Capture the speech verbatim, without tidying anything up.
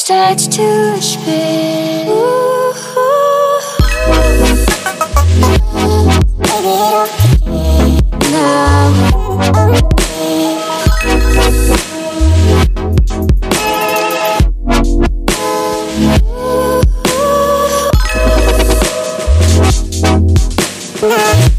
starts to spin. Ooh, baby, don't forget now. Ooh,